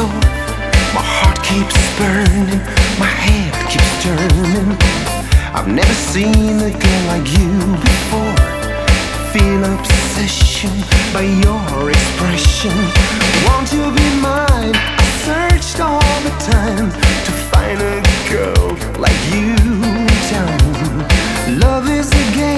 door. My heart keeps burning, my head keeps turning. I've never seen a girl like you before. Feel obsession by your